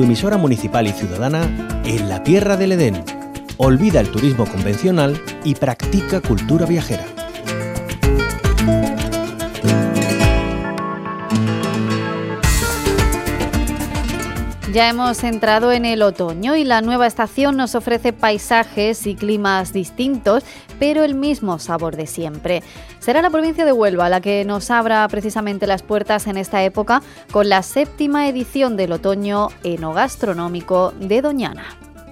tu emisora municipal y ciudadana en la tierra del Edén. Olvida el turismo convencional y practica cultura viajera. Ya hemos entrado en el otoño y la nueva estación nos ofrece paisajes y climas distintos, pero el mismo sabor de siempre. Será la provincia de Huelva la que nos abra precisamente las puertas en esta época con la 7ª edición del otoño enogastronómico de Doñana.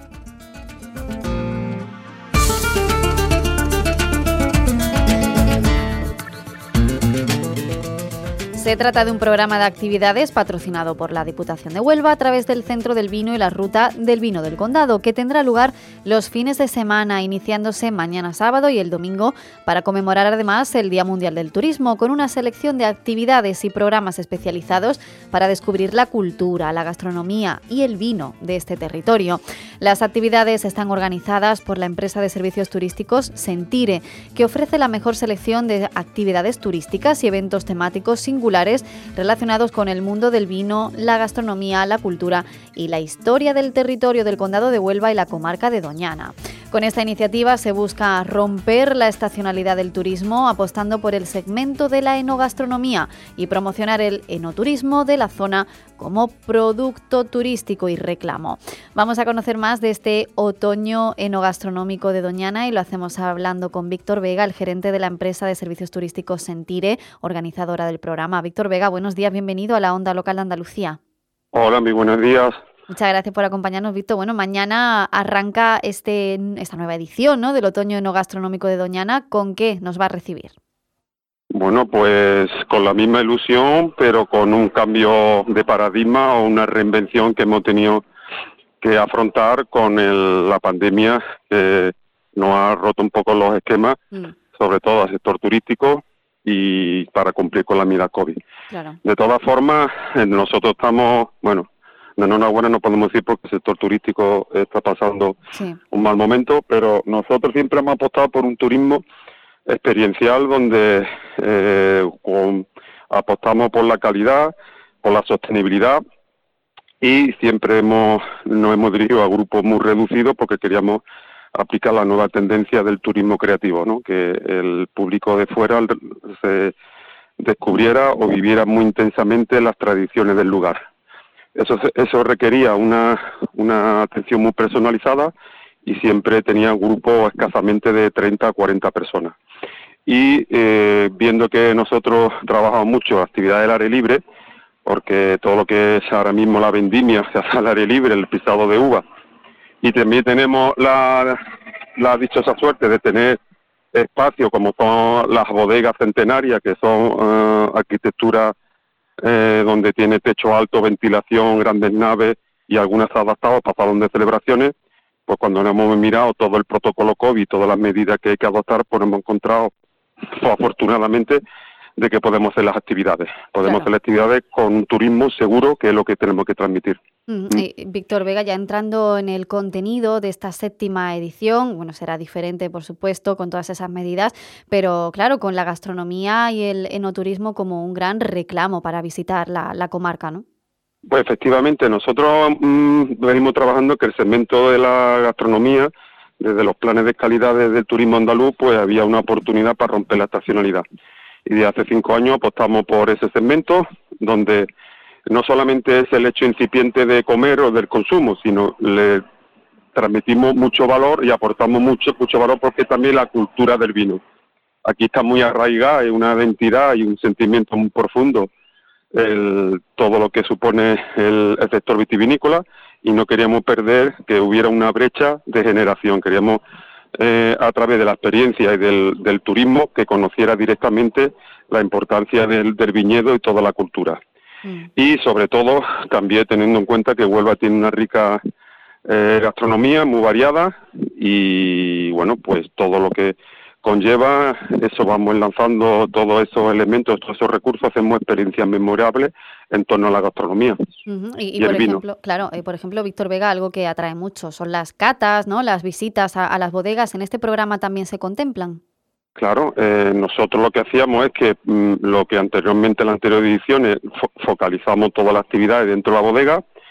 Se trata de un programa de actividades patrocinado por la Diputación de Huelva a través del Centro del Vino y la Ruta del Vino del Condado, que tendrá lugar los fines de semana, iniciándose mañana sábado y el domingo, para conmemorar además el Día Mundial del Turismo, con una selección de actividades y programas especializados para descubrir la cultura, la gastronomía y el vino de este territorio. Las actividades están organizadas por la empresa de servicios turísticos Sentire, que ofrece la mejor selección de actividades turísticas y eventos temáticos singulares relacionados con el mundo del vino, la gastronomía, la cultura y la historia del territorio del Condado de Huelva y la comarca de Doñana. Con esta iniciativa se busca romper la estacionalidad del turismo, apostando por el segmento de la enogastronomía y promocionar el enoturismo de la zona como producto turístico y reclamo. Vamos a conocer más de este otoño enogastronómico de Doñana y lo hacemos hablando con Víctor Vega, el gerente de la empresa de servicios turísticos Sentire, organizadora del programa. Víctor Vega, buenos días, bienvenido a la Onda Local de Andalucía. Hola, muy buenos días. Muchas gracias por acompañarnos, Víctor. Bueno, mañana arranca esta nueva edición, ¿no?, del otoño enogastronómico de Doñana. ¿Con qué nos va a recibir? Bueno, pues con la misma ilusión, pero con un cambio de paradigma o una reinvención que hemos tenido que afrontar con la pandemia, que nos ha roto un poco los esquemas, sobre todo al sector turístico y para cumplir con la medida COVID. Claro. De todas formas, nosotros estamos, bueno, de enhorabuena no podemos decir porque el sector turístico está pasando un mal momento, pero nosotros siempre hemos apostado por un turismo experiencial donde apostamos por la calidad, por la sostenibilidad y siempre nos hemos dirigido a grupos muy reducidos porque queríamos aplicar la nueva tendencia del turismo creativo, ¿no?, que el público de fuera se descubriera o viviera muy intensamente las tradiciones del lugar. Eso requería una atención muy personalizada y siempre tenía grupos escasamente de 30 a 40 personas. Y viendo que nosotros trabajamos mucho actividades al aire libre, porque todo lo que es ahora mismo la vendimia se hace al aire libre, el pisado de uva, y también tenemos la dichosa suerte de tener espacios como son las bodegas centenarias, que son arquitectura donde tiene techo alto, ventilación, grandes naves y algunas adaptadas para salón de celebraciones. Pues cuando nos hemos mirado todo el protocolo COVID, todas las medidas que hay que adoptar, pues hemos encontrado, pues, afortunadamente, de que podemos hacer las actividades. Podemos hacer las actividades con un turismo seguro, que es lo que tenemos que transmitir. Víctor Vega, ya entrando en el contenido de esta 7ª edición, bueno, será diferente, por supuesto, con todas esas medidas, pero claro, con la gastronomía y el enoturismo como un gran reclamo para visitar la comarca, ¿no? Pues efectivamente, nosotros venimos trabajando que el segmento de la gastronomía, desde los planes de calidad del turismo andaluz, pues había una oportunidad para romper la estacionalidad. Y de hace 5 años apostamos por ese segmento, donde no solamente es el hecho incipiente de comer o del consumo, sino le transmitimos mucho valor y aportamos mucho valor porque también la cultura del vino. Aquí está muy arraigada, hay una identidad y un sentimiento muy profundo, todo lo que supone el sector vitivinícola, y no queríamos perder que hubiera una brecha de generación. Queríamos, a través de la experiencia y del turismo, que conociera directamente la importancia del viñedo y toda la cultura. Y sobre todo también teniendo en cuenta que Huelva tiene una rica gastronomía muy variada y bueno, pues todo lo que conlleva eso, vamos lanzando todos esos elementos, todos esos recursos, hacemos experiencias memorables en torno a la gastronomía. Y por ejemplo, claro, por ejemplo, Víctor Vega, algo que atrae mucho son las catas, ¿no?, las visitas a las bodegas. ¿En este programa también se contemplan? Claro, nosotros lo que hacíamos es que lo que anteriormente en las anteriores ediciones focalizamos todas las actividades dentro de la bodega,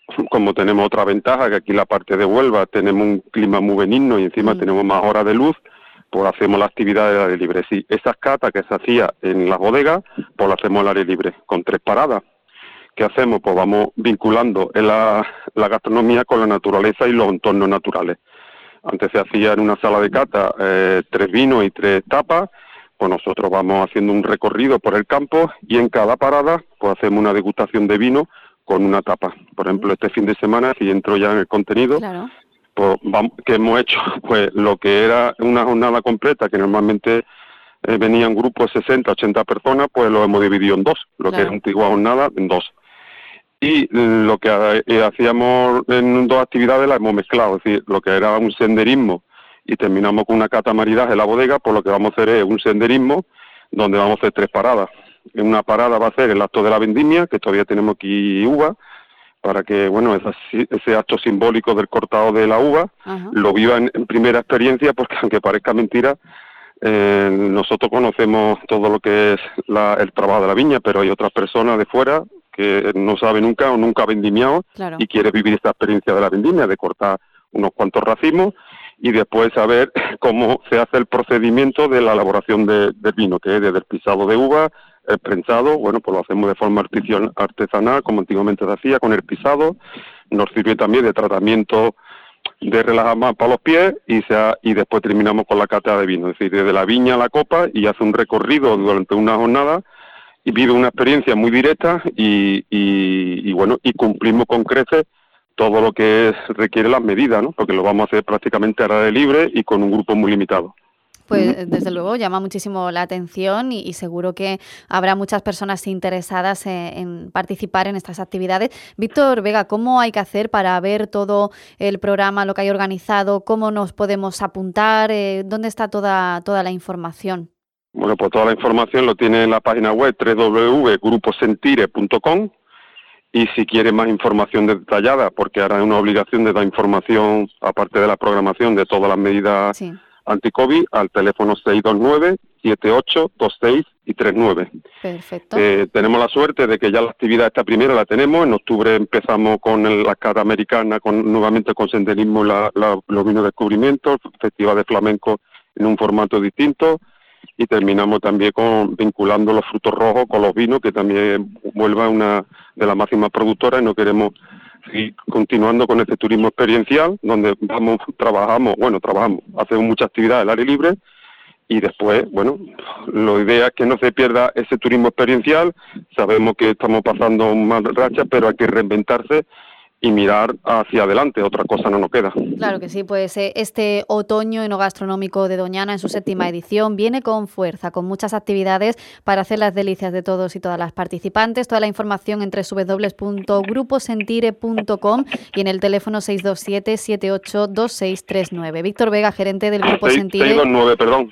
como tenemos otra ventaja, que aquí en la parte de Huelva tenemos un clima muy benigno y encima tenemos más horas de luz, pues hacemos la actividad del aire libre. Sí, esas catas que se hacía en las bodegas, pues las hacemos al aire libre, con 3 paradas. ¿Qué hacemos? Pues vamos vinculando la gastronomía con la naturaleza y los entornos naturales. Antes se hacía en una sala de cata 3 vinos y 3 tapas, pues nosotros vamos haciendo un recorrido por el campo y en cada parada pues hacemos una degustación de vino con una tapa. Por ejemplo, este fin de semana, si entro ya en el contenido, claro, pues que hemos hecho pues lo que era una jornada completa, que normalmente venían grupos de 60, 80 personas, pues lo hemos dividido en 2, lo que es una antigua jornada en 2. Y lo que hacíamos en 2 actividades las hemos mezclado, es decir, lo que era un senderismo y terminamos con una cata maridaje en la bodega, pues lo que vamos a hacer es un senderismo donde vamos a hacer 3 paradas. En una parada va a ser el acto de la vendimia, que todavía tenemos aquí uva, para que, bueno, ese acto simbólico del cortado de la uva lo viva en primera experiencia, porque aunque parezca mentira, nosotros conocemos todo lo que es el trabajo de la viña, pero hay otras personas de fuera que no sabe nunca o nunca ha vendimiado y quiere vivir esta experiencia de la vendimia, de cortar unos cuantos racimos y después saber cómo se hace el procedimiento de la elaboración del vino, que es desde el pisado de uva, el prensado, bueno, pues lo hacemos de forma artesanal, como antiguamente se hacía, con el pisado. Nos sirve también de tratamiento de relajar más para los pies y después terminamos con la cata de vino, es decir, desde la viña a la copa, y hace un recorrido durante una jornada y vive una experiencia muy directa y bueno, y cumplimos con creces todo lo que requiere las medidas, ¿no? Porque lo vamos a hacer prácticamente al aire libre y con un grupo muy limitado. Pues desde luego llama muchísimo la atención y seguro que habrá muchas personas interesadas en participar en estas actividades. Víctor Vega, ¿cómo hay que hacer para ver todo el programa, lo que hay organizado? ¿Cómo nos podemos apuntar? ¿Dónde está toda la información? Bueno, pues toda la información lo tiene en la página web www.gruposentire.com. Y si quiere más información detallada, porque ahora hay una obligación de dar información, aparte de la programación, de todas las medidas anti-COVID, al teléfono 629-7826-39. Perfecto. Tenemos la suerte de que ya la actividad esta primera la tenemos. En octubre empezamos con la cara americana, nuevamente con senderismo, los vinos de descubrimiento, el festival de flamenco en un formato distinto. Y terminamos también vinculando los frutos rojos con los vinos, que también vuelva una de las máximas productoras, y no queremos seguir continuando con este turismo experiencial, donde trabajamos, hacemos mucha actividad al aire libre, y después, bueno, la idea es que no se pierda ese turismo experiencial. Sabemos que estamos pasando mal racha, pero hay que reinventarse y mirar hacia adelante, otra cosa no nos queda. Claro que sí, pues este otoño enogastronómico de Doñana en su 7ª edición viene con fuerza, con muchas actividades para hacer las delicias de todos y todas las participantes. Toda la información en www.gruposentire.com y en el teléfono 627-782639. Víctor Vega, gerente del Grupo Sentire.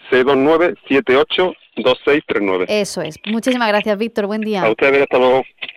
629-782639. Eso es. Muchísimas gracias, Víctor. Buen día. A ustedes, hasta luego.